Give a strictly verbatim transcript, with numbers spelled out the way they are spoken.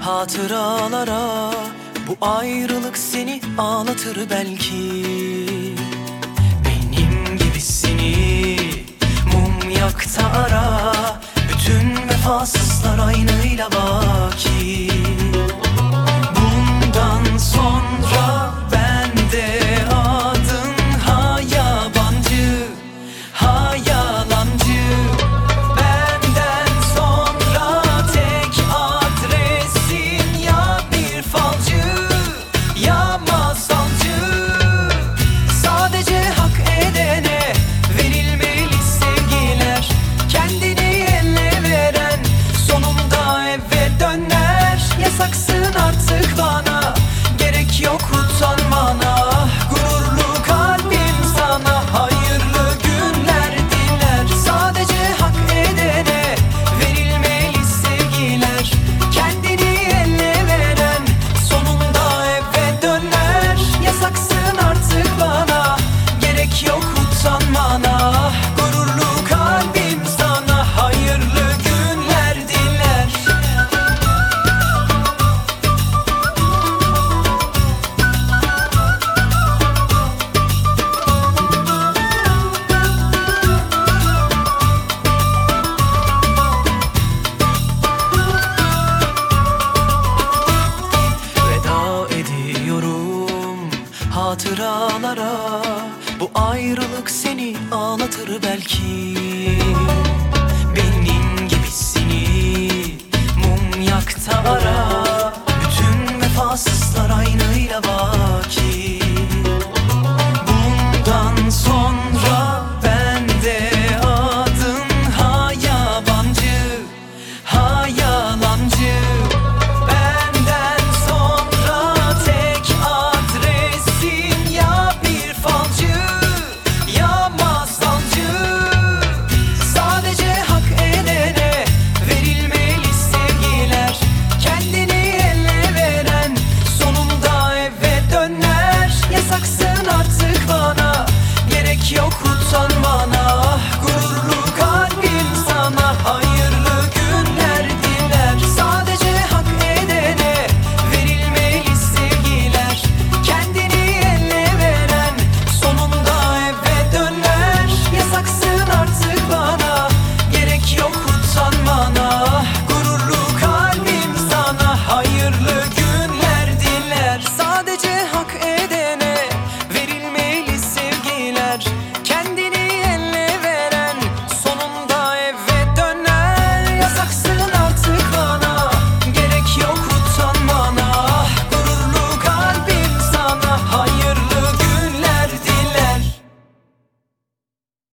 hatıralara. Bu ayrılık seni ağlatır belki. Benim gibisini mum yak da ara. Bütün vefasızlar aynıyla baki. Bundan sonra bende adın ha yabancı, ha yalancı. Benden sonra tek adresin ya bir falcı, ya masalcı. Sadece hak edene verilmeli sevgiler. Kendini eline veren sonunda eve döner. Yasaksın artık bana, gerek yok utanmana. Gururlu kalbim sana hayırlı günler diler. Sadece hak edene verilmeli sevgiler. Kendini eline veren sonunda eve döner. Yasaksın artık bana, gerek yok utanmana. Gururlu kalbim sana hayırlı günler diler. Veda ediyorum hatıralara. Bu ayrılık seni ağlatır belki.